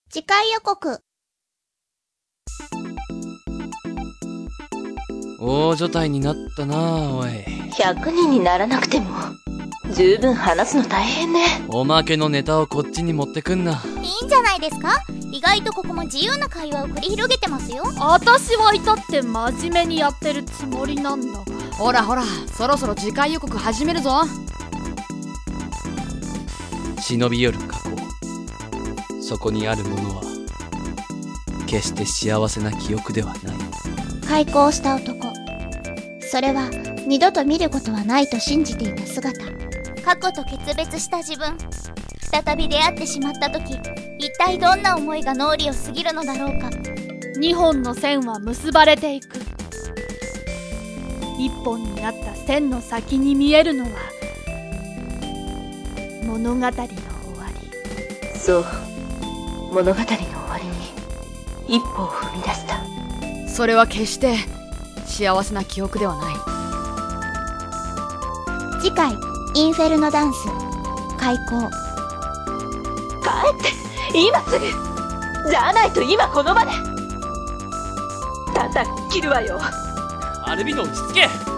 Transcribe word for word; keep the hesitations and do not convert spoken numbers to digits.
次回予告。 大所帯になったなあ、おい。 ひゃくにんにならなくても十分話すの大変ね。 おまけのネタをこっちに持ってくんな。 いいんじゃないですか。意外とここも自由な会話を繰り広げてますよ。 私はいたって真面目にやってるつもりなんだ。 ほらほら、そろそろ次回予告始めるぞ。 忍び寄る過去、そこにあるものは決して幸せな記憶ではない。 開口した男、それは二度と見ることはないと信じていた姿。過去と決別した自分、再び出会ってしまった時、一体どんな思いが脳裏を過ぎるのだろうか。 二本の線は結ばれていく。一本になった線の先に見えるのは物語の終わり。 そう、物語の終わりに一歩を踏み出した。 それは決して幸せな記憶ではない。 次回インフェルノダンス開講。 帰って今すぐ。じゃないと今この場で叩き切るわよ。 アルビノ落ち着け。